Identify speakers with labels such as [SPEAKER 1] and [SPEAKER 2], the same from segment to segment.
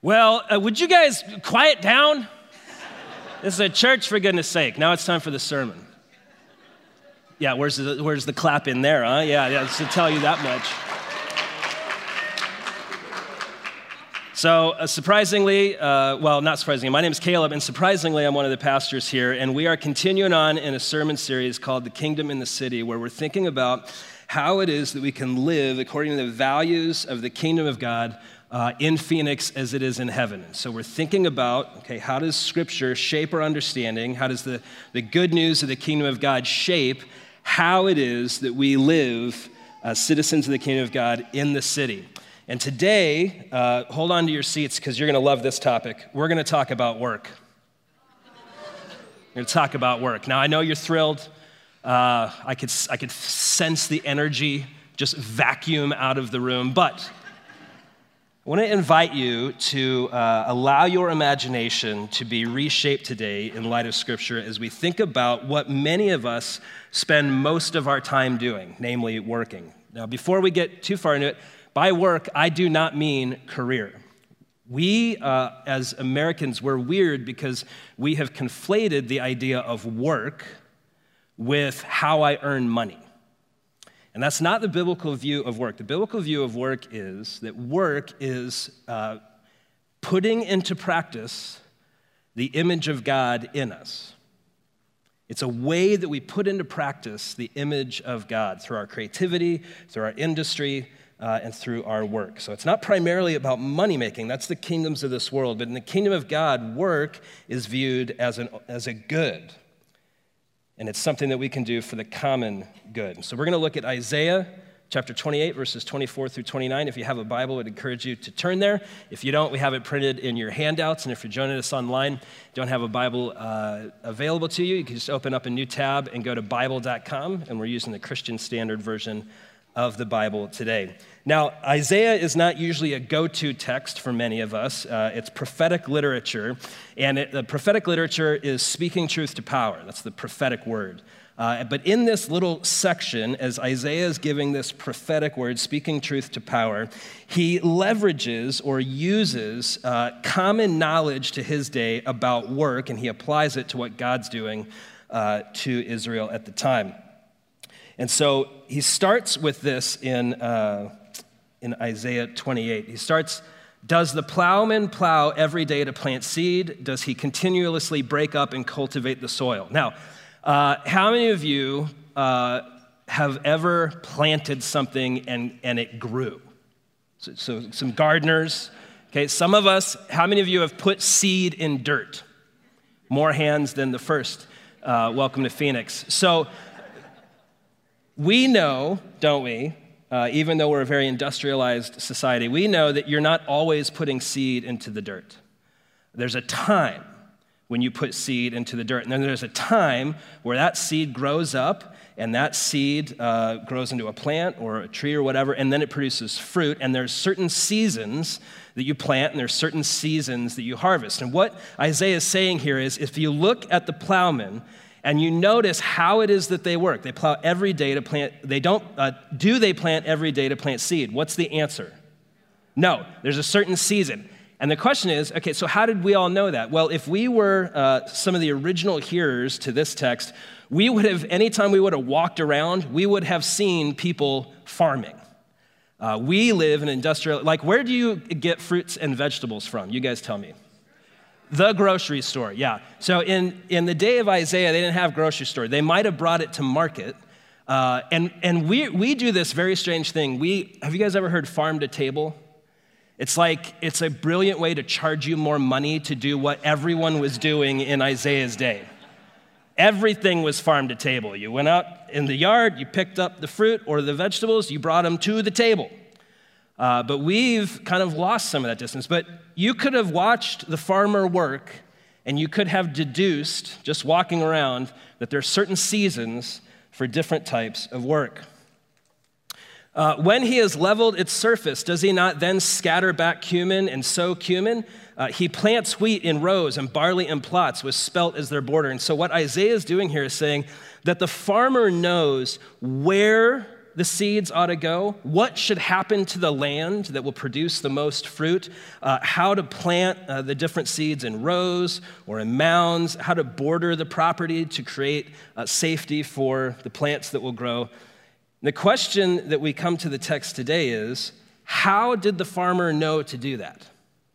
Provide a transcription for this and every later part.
[SPEAKER 1] Well, would you guys quiet down? This is a church, for goodness sake. Now it's time for the sermon. Yeah, where's the clap in there, huh? Yeah, to tell you that much. So surprisingly, well, not surprisingly, my name is Caleb, and surprisingly, I'm one of the pastors here, and we are continuing on in a sermon series called The Kingdom in the City, where we're thinking about how it is that we can live according to the values of the kingdom of God in Phoenix as it is in heaven. So we're thinking about, okay, how does Scripture shape our understanding? How does the good news of the kingdom of God shape how it is that we live as citizens of the kingdom of God in the city? And today, hold on to your seats because you're going to love this topic. We're going to talk about work. We're going to talk about work. Now, I know you're thrilled. I could sense the energy just vacuum out of the room, but I want to invite you to allow your imagination to be reshaped today in light of Scripture as we think about what many of us spend most of our time doing, namely working. Now, before we get too far into it, by work, I do not mean career. We, as Americans, we're weird because we have conflated the idea of work with how I earn money. And that's not the biblical view of work. The biblical view of work is that work is putting into practice the image of God in us. It's a way that we put into practice the image of God through our creativity, through our industry, and through our work. So it's not primarily about money making. That's the kingdoms of this world. But in the kingdom of God, work is viewed as a good. And it's something that we can do for the common good. So we're going to look at Isaiah chapter 28, verses 24 through 29. If you have a Bible, I'd encourage you to turn there. If you don't, we have it printed in your handouts. And if you're joining us online, don't have a Bible available to you, you can just open up a new tab and go to Bible.com. And we're using the Christian Standard Version of the Bible today. Now, Isaiah is not usually a go-to text for many of us. It's prophetic literature, and the prophetic literature is speaking truth to power. That's the prophetic word. But in this little section, as Isaiah is giving this prophetic word, speaking truth to power, he leverages or uses common knowledge to his day about work, and he applies it to what God's doing to Israel at the time. And so he starts with this in Isaiah 28. He starts, does the plowman plow every day to plant seed? Does he continuously break up and cultivate the soil? Now, how many of you have ever planted something and it grew? So some gardeners, okay? Some of us, how many of you have put seed in dirt? More hands than the first. Welcome to Phoenix. So we know, don't we, even though we're a very industrialized society, we know that you're not always putting seed into the dirt. There's a time when you put seed into the dirt, and then there's a time where that seed grows up, and that seed grows into a plant or a tree or whatever, and then it produces fruit, and there's certain seasons that you plant, and there's certain seasons that you harvest. And what Isaiah is saying here is, if you look at the plowman, and you notice how it is that they work. They plow every day to plant. They don't. Do they plant every day to plant seed? What's the answer? No. There's a certain season. And the question is, okay, so how did we all know that? Well, if we were some of the original hearers to this text, we would have, anytime we would have walked around, we would have seen people farming. We live in industrial, like where do you get fruits and vegetables from? You guys tell me. The grocery store, yeah. So in the day of Isaiah, they didn't have grocery store. They might have brought it to market. And we do this very strange thing. Have you guys ever heard farm to table? It's like, it's a brilliant way to charge you more money to do what everyone was doing in Isaiah's day. Everything was farm to table. You went out in the yard, you picked up the fruit or the vegetables, you brought them to the table. But we've kind of lost some of that distance. But you could have watched the farmer work, and you could have deduced, just walking around, that there are certain seasons for different types of work. When he has leveled its surface, does he not then scatter back cumin and sow cumin? He plants wheat in rows and barley in plots with spelt as their border. And so what Isaiah is doing here is saying that the farmer knows where the seeds ought to go, what should happen to the land that will produce the most fruit, how to plant the different seeds in rows or in mounds, how to border the property to create safety for the plants that will grow. The question that we come to the text today is, how did the farmer know to do that?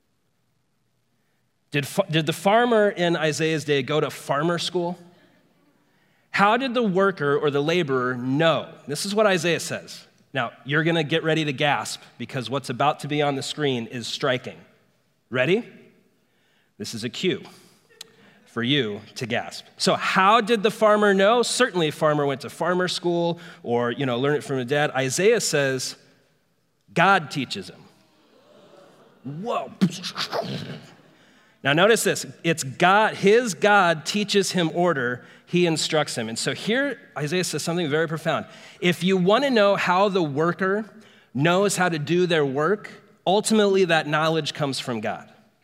[SPEAKER 1] Did the farmer in Isaiah's day go to farmer school? How did the worker or the laborer know? This is what Isaiah says. Now, you're going to get ready to gasp because what's about to be on the screen is striking. Ready? This is a cue for you to gasp. So how did the farmer know? Certainly a farmer went to farmer school or, learned it from a dad. Isaiah says God teaches him. Whoa. Now notice this. It's God, his God teaches him order. He instructs him. And so here, Isaiah says something very profound. If you want to know how the worker knows how to do their work, ultimately that knowledge comes from God.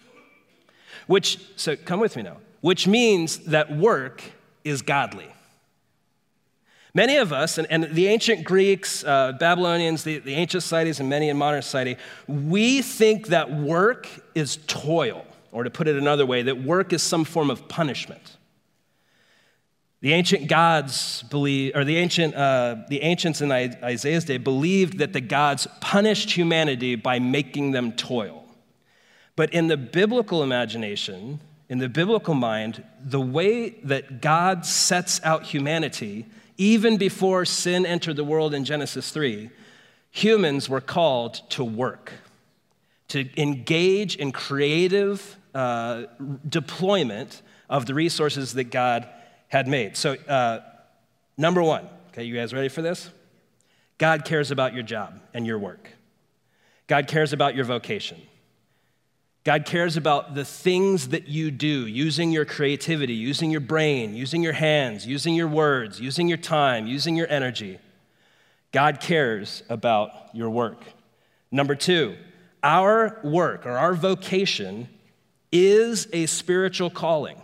[SPEAKER 1] So come with me now, which means that work is godly. Many of us, and the ancient Greeks, Babylonians, the ancient societies, and many in modern society, we think that work is toil, or to put it another way, that work is some form of punishment. The ancient gods believe, or the ancients in Isaiah's day believed that the gods punished humanity by making them toil. But in the biblical imagination, in the biblical mind, the way that God sets out humanity, even before sin entered the world in Genesis 3, humans were called to work, to engage in creative deployment of the resources that God had made. So, number one, okay, you guys ready for this? God cares about your job and your work. God cares about your vocation. God cares about the things that you do, using your creativity, using your brain, using your hands, using your words, using your time, using your energy. God cares about your work. Number two, our work or our vocation is a spiritual calling.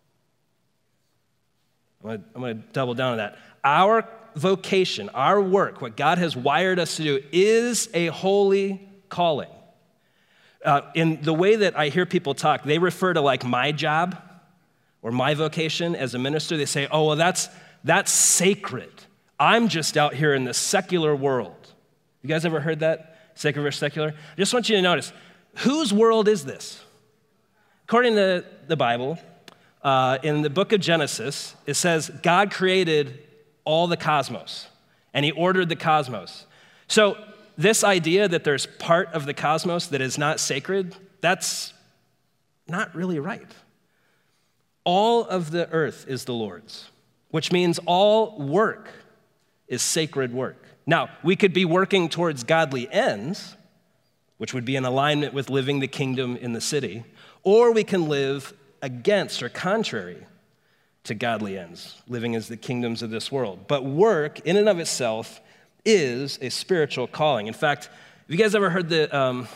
[SPEAKER 1] I'm going to double down on that. Our vocation, our work, what God has wired us to do, is a holy calling. In the way that I hear people talk, they refer to like my job or my vocation as a minister. They say, oh, well, that's sacred. I'm just out here in the secular world. You guys ever heard that? Sacred versus secular? I just want you to notice, whose world is this? According to the Bible, in the book of Genesis, it says God created all the cosmos, and he ordered the cosmos. So this idea that there's part of the cosmos that is not sacred, that's not really right. All of the earth is the Lord's, which means all work is sacred work. Now, we could be working towards godly ends, which would be in alignment with living the kingdom in the city, or we can live against or contrary to godly ends, living as the kingdoms of this world. But work, in and of itself, is a spiritual calling. In fact, have you guys ever heard the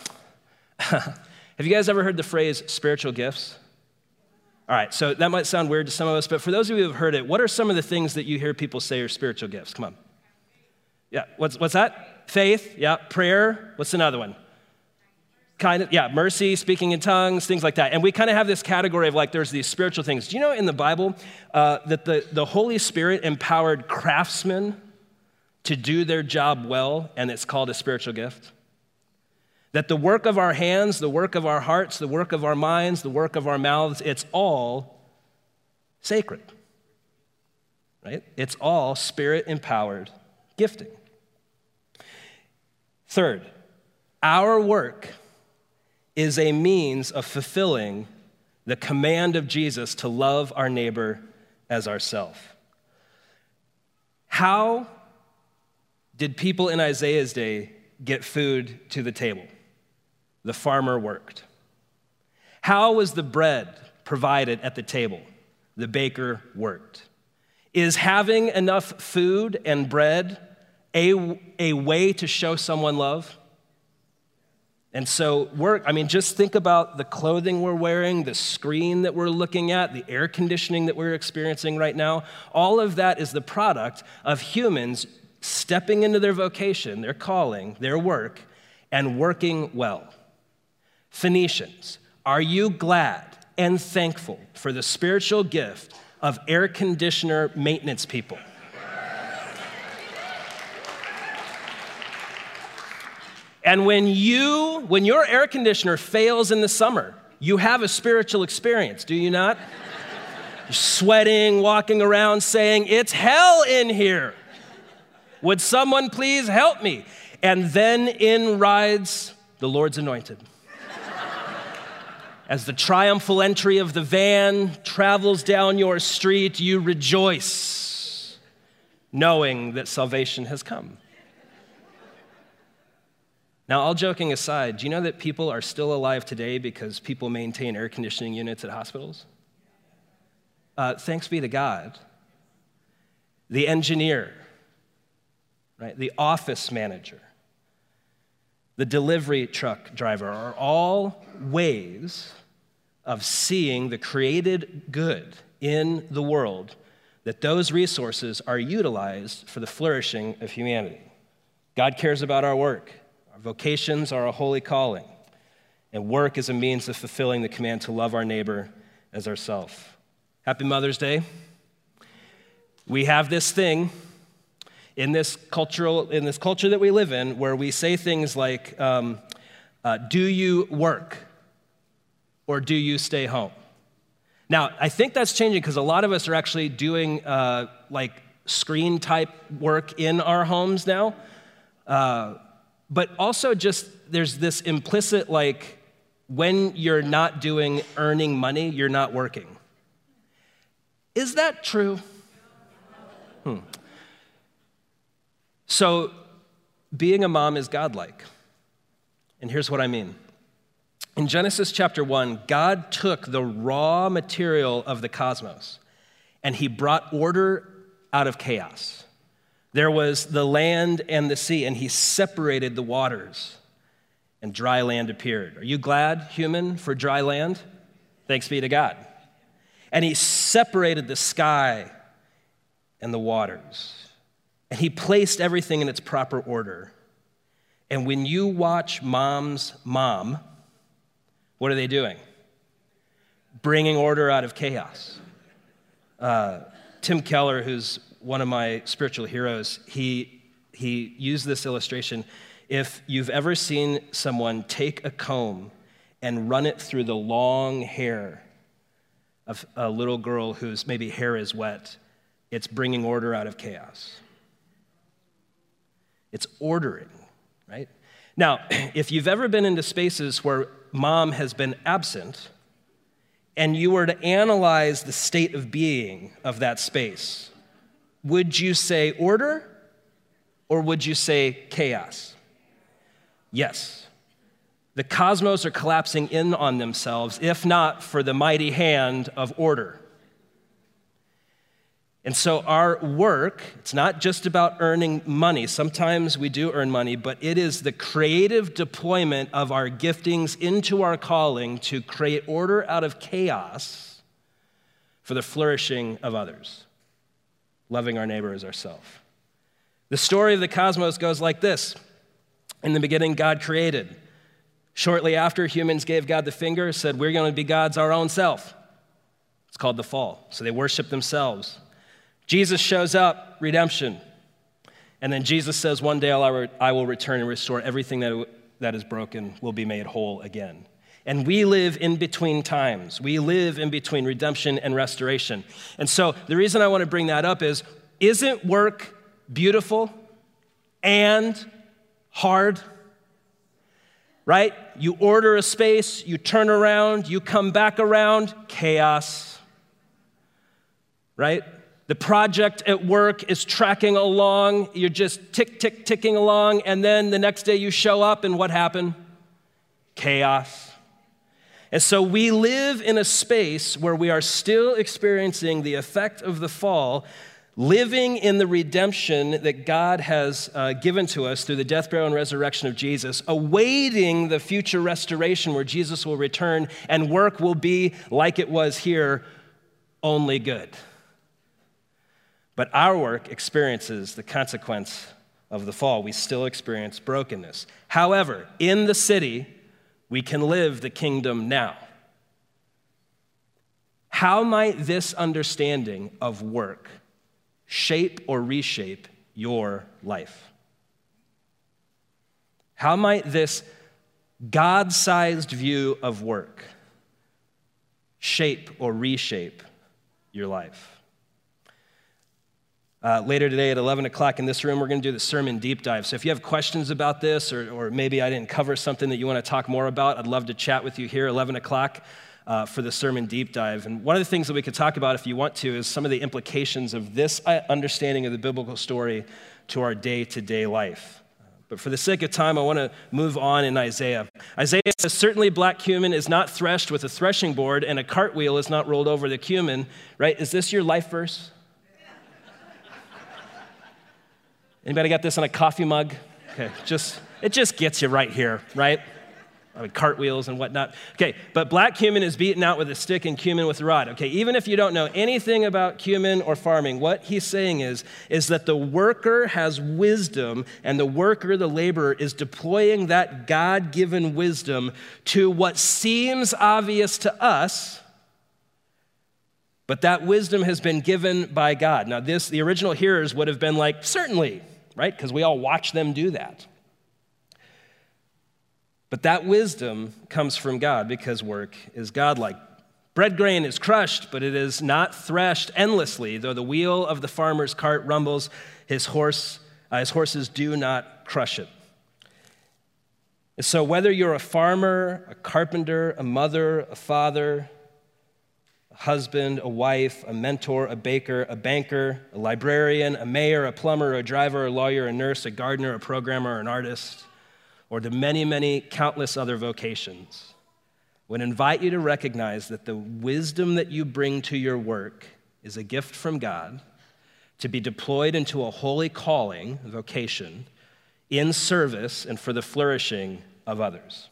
[SPEAKER 1] phrase spiritual gifts? All right, so that might sound weird to some of us, but for those of you who have heard it, what are some of the things that you hear people say are spiritual gifts? Come on. Yeah, what's that? Faith, yeah, prayer. What's another one? Mercy, speaking in tongues, things like that. And we kind of have this category of like there's these spiritual things. Do you know in the Bible that the Holy Spirit empowered craftsmen to do their job well, and it's called a spiritual gift? That the work of our hands, the work of our hearts, the work of our minds, the work of our mouths, it's all sacred, right? It's all Spirit-empowered gifting. Third, our work is a means of fulfilling the command of Jesus to love our neighbor as ourselves. How did people in Isaiah's day get food to the table? The farmer worked. How was the bread provided at the table? The baker worked. Is having enough food and bread a way to show someone love? And so just think about the clothing we're wearing, the screen that we're looking at, the air conditioning that we're experiencing right now. All of that is the product of humans stepping into their vocation, their calling, their work, and working well. Phoenicians, are you glad and thankful for the spiritual gift of air conditioner maintenance people? And when your air conditioner fails in the summer, you have a spiritual experience, do you not? You're sweating, walking around saying, "It's hell in here. Would someone please help me?" And then in rides the Lord's anointed. As the triumphal entry of the van travels down your street, you rejoice, knowing that salvation has come. Now, all joking aside, do you know that people are still alive today because people maintain air conditioning units at hospitals? Thanks be to God. The engineer, right, the office manager, the delivery truck driver are all ways of seeing the created good in the world, that those resources are utilized for the flourishing of humanity. God cares about our work. Our vocations are a holy calling, and work is a means of fulfilling the command to love our neighbor as ourselves. Happy Mother's Day. We have this thing in this culture that we live in where we say things like, do you work or do you stay home? Now, I think that's changing because a lot of us are actually doing like screen type work in our homes now. But also just there's this implicit like when you're not earning money, you're not working. Is that true? So being a mom is godlike. And here's what I mean. In Genesis chapter 1, God took the raw material of the cosmos and he brought order out of chaos. There was the land and the sea, and he separated the waters, and dry land appeared. Are you glad, human, for dry land? Thanks be to God. And he separated the sky and the waters, and he placed everything in its proper order. And when you watch mom's mom, what are they doing? Bringing order out of chaos. Tim Keller, who's one of my spiritual heroes, he used this illustration. If you've ever seen someone take a comb and run it through the long hair of a little girl whose maybe hair is wet, it's bringing order out of chaos. It's ordering, right? Now, if you've ever been into spaces where mom has been absent and you were to analyze the state of being of that space, would you say order or would you say chaos? Yes. The cosmos are collapsing in on themselves, if not for the mighty hand of order. And so our work, it's not just about earning money. Sometimes we do earn money, but it is the creative deployment of our giftings into our calling to create order out of chaos for the flourishing of others, loving our neighbor as ourselves. The story of the cosmos goes like this. In the beginning, God created. Shortly after, humans gave God the finger, said, we're going to be gods our own self. It's called the fall. So they worship themselves. Jesus shows up, redemption. And then Jesus says, one day I will return and restore everything that is broken will be made whole again. And we live in between times. We live in between redemption and restoration. And so the reason I want to bring that up is, isn't work beautiful and hard? Right? You order a space, you turn around, you come back around, chaos. Right? The project at work is tracking along, you're just ticking along, and then the next day you show up and what happened? Chaos. And so we live in a space where we are still experiencing the effect of the fall, living in the redemption that God has given to us through the death, burial, and resurrection of Jesus, awaiting the future restoration where Jesus will return and work will be like it was here, only good. But our work experiences the consequence of the fall. We still experience brokenness. However, in the city, we can live the kingdom now. How might this understanding of work shape or reshape your life? How might this God-sized view of work shape or reshape your life? Later today at 11 o'clock in this room, we're going to do the sermon deep dive. So if you have questions about this, or maybe I didn't cover something that you want to talk more about, I'd love to chat with you here at 11 o'clock for the sermon deep dive. And one of the things that we could talk about if you want to is some of the implications of this understanding of the biblical story to our day-to-day life. But for the sake of time, I want to move on in Isaiah. Isaiah says, certainly black cumin is not threshed with a threshing board, and a cartwheel is not rolled over the cumin, right? Is this your life verse? Anybody got this on a coffee mug? Okay, it just gets you right here, right? I mean, cartwheels and whatnot. Okay, but black cumin is beaten out with a stick and cumin with a rod. Okay, even if you don't know anything about cumin or farming, what he's saying is that the worker has wisdom, and the worker, the laborer, is deploying that God-given wisdom to what seems obvious to us, but that wisdom has been given by God. Now, the original hearers would have been like, certainly, right? Because we all watch them do that. But that wisdom comes from God because work is godlike. Bread grain is crushed, but it is not threshed endlessly, though the wheel of the farmer's cart rumbles, his horses do not crush it. And so whether you're a farmer, a carpenter, a mother, a father, a husband, a wife, a mentor, a baker, a banker, a librarian, a mayor, a plumber, a driver, a lawyer, a nurse, a gardener, a programmer, an artist, or the many, many countless other vocations, would invite you to recognize that the wisdom that you bring to your work is a gift from God to be deployed into a holy calling, vocation, in service and for the flourishing of others.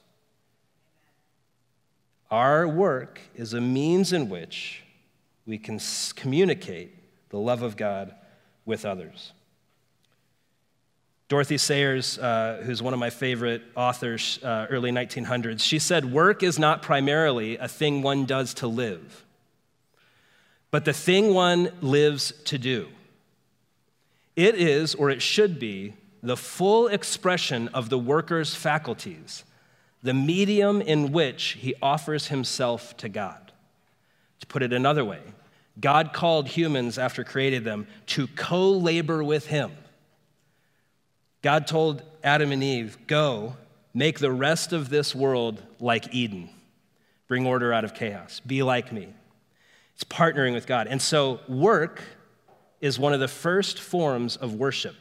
[SPEAKER 1] Our work is a means in which we can communicate the love of God with others. Dorothy Sayers, who's one of my favorite authors, early 1900s, she said, work is not primarily a thing one does to live, but the thing one lives to do. It is, or it should be, the full expression of the worker's faculties, the medium in which he offers himself to God. To put it another way, God called humans after creating them to co-labor with him. God told Adam and Eve, go, make the rest of this world like Eden. Bring order out of chaos. Be like me. It's partnering with God. And so work is one of the first forms of worship.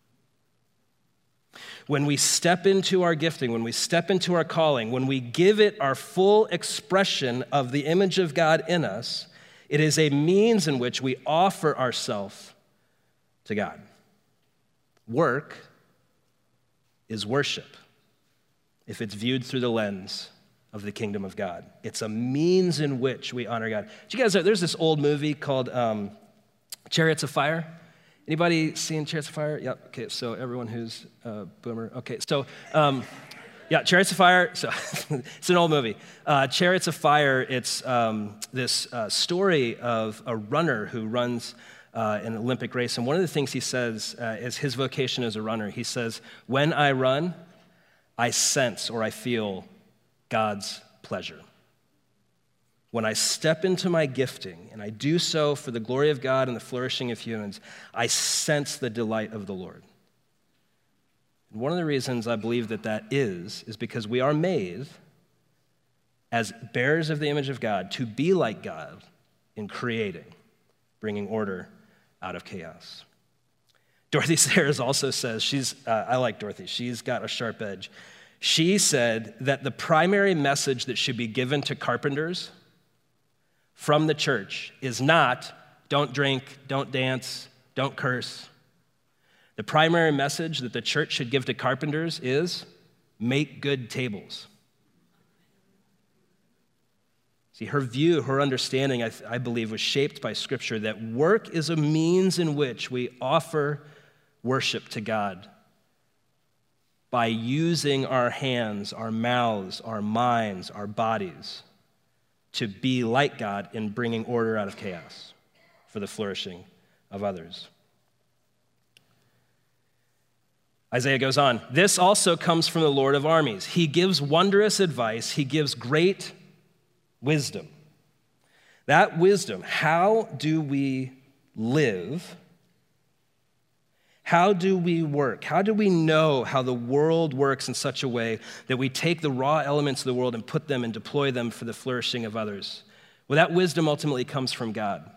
[SPEAKER 1] When we step into our gifting, when we step into our calling, when we give it our full expression of the image of God in us, it is a means in which we offer ourselves to God. Work is worship if it's viewed through the lens of the kingdom of God. It's a means in which we honor God. Do you guys know, there's this old movie called Chariots of Fire. Anybody seen Chariots of Fire? Yeah, okay, so everyone who's a boomer. Okay, so yeah, Chariots of Fire, so it's an old movie. Chariots of Fire, it's this story of a runner who runs an Olympic race. And one of the things he says is his vocation as a runner. He says, when I run, I sense or I feel God's pleasure. When I step into my gifting, and I do so for the glory of God and the flourishing of humans, I sense the delight of the Lord. And one of the reasons I believe that is because we are made as bearers of the image of God to be like God in creating, bringing order out of chaos. Dorothy Sayers also says, I like Dorothy, she's got a sharp edge. She said that the primary message that should be given to carpenters from the church is not, don't drink, don't dance, don't curse. The primary message that the church should give to carpenters is, make good tables. See, her view, her understanding, I believe, was shaped by Scripture that work is a means in which we offer worship to God by using our hands, our mouths, our minds, our bodies to be like God in bringing order out of chaos for the flourishing of others. Isaiah goes on, this also comes from the Lord of armies. He gives wondrous advice. He gives great wisdom. That wisdom, how do we live? How do we work? How do we know how the world works in such a way that we take the raw elements of the world and put them and deploy them for the flourishing of others? Well, that wisdom ultimately comes from God.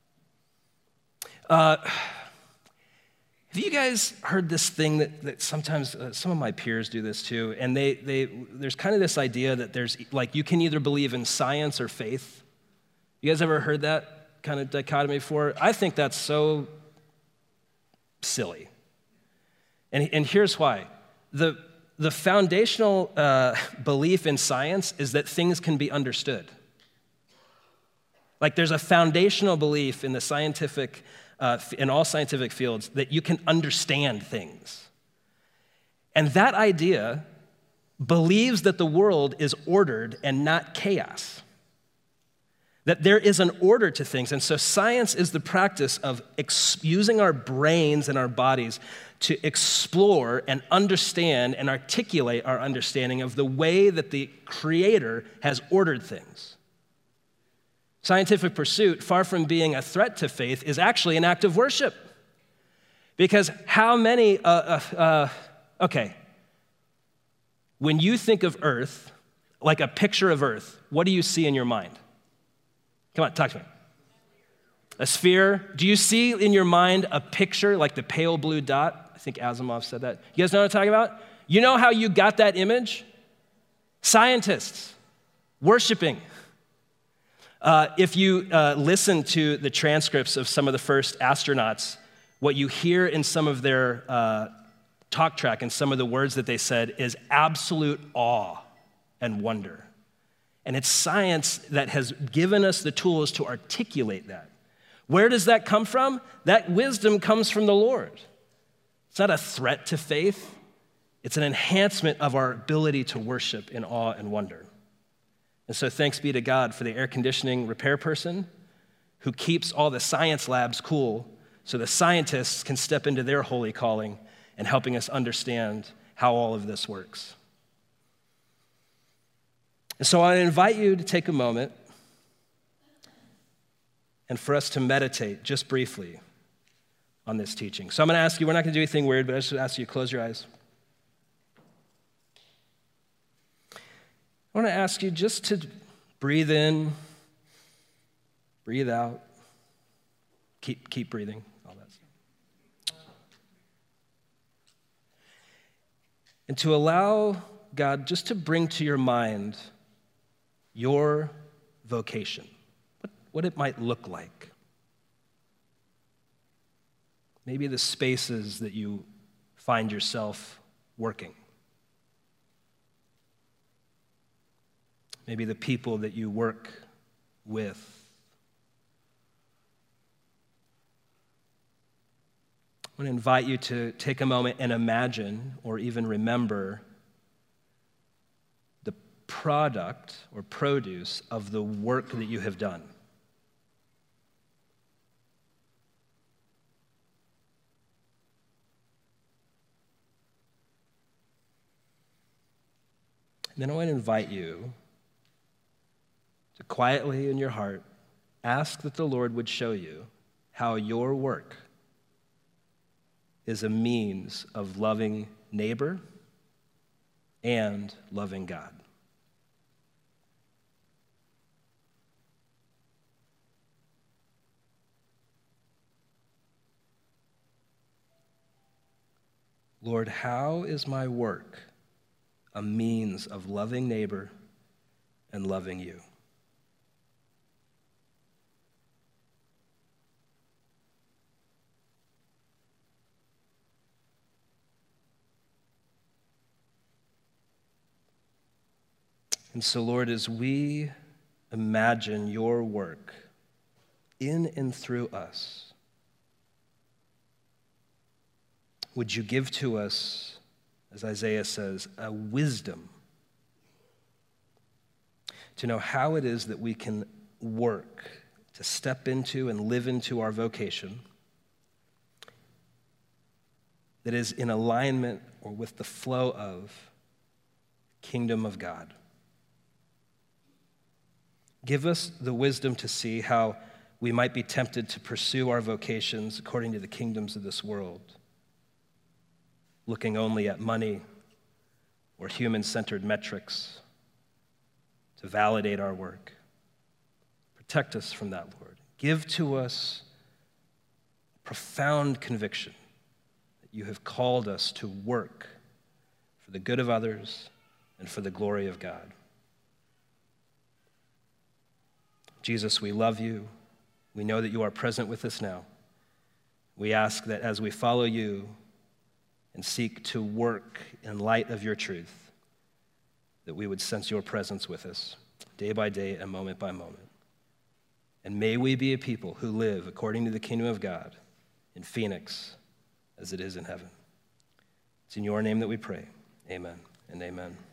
[SPEAKER 1] Have you guys heard this thing that sometimes some of my peers do this too, and there's kind of this idea that there's, like, you can either believe in science or faith. You guys ever heard that kind of dichotomy before? I think that's so silly. And here's why. The foundational belief in science is that things can be understood. Like, there's a foundational belief in the scientific, in all scientific fields, that you can understand things. And that idea believes that the world is ordered and not chaos. That there is an order to things. And so science is the practice of using our brains and our bodies to explore and understand and articulate our understanding of the way that the Creator has ordered things. Scientific pursuit, far from being a threat to faith, is actually an act of worship. Because how many, when you think of Earth, like a picture of Earth, what do you see in your mind? Come on, talk to me. A sphere. Do you see in your mind a picture like the pale blue dot? I think Asimov said that. You guys know what I'm talking about? You know how you got that image? Scientists worshiping. If you listen to the transcripts of some of the first astronauts, what you hear in some of their talk track and some of the words that they said is absolute awe and wonder. And it's science that has given us the tools to articulate that. Where does that come from? That wisdom comes from the Lord. It's not a threat to faith. It's an enhancement of our ability to worship in awe and wonder. And so thanks be to God for the air conditioning repair person who keeps all the science labs cool so the scientists can step into their holy calling and helping us understand how all of this works. And so I invite you to take a moment and for us to meditate just briefly on this teaching. So I'm going to ask you, we're not going to do anything weird, but I just ask you to close your eyes. I want to ask you just to breathe in, breathe out, keep breathing, all that stuff. And to allow God just to bring to your mind your vocation, what it might look like. Maybe the spaces that you find yourself working. Maybe the people that you work with. I want to invite you to take a moment and imagine or even remember the product or produce of the work that you have done. And then I want to invite you to quietly in your heart ask that the Lord would show you how your work is a means of loving neighbor and loving God. Lord, how is my work a means of loving neighbor and loving you? And so, Lord, as we imagine your work in and through us. Would you give to us, as Isaiah says, a wisdom to know how it is that we can work, to step into and live into our vocation that is in alignment or with the flow of the kingdom of God. Give us the wisdom to see how we might be tempted to pursue our vocations according to the kingdoms of this world, looking only at money or human-centered metrics to validate our work. Protect us from that, Lord. Give to us profound conviction that you have called us to work for the good of others and for the glory of God. Jesus, we love you. We know that you are present with us now. We ask that as we follow you and seek to work in light of your truth, that we would sense your presence with us day by day and moment by moment. And may we be a people who live according to the kingdom of God in Phoenix as it is in heaven. It's in your name that we pray. Amen and amen.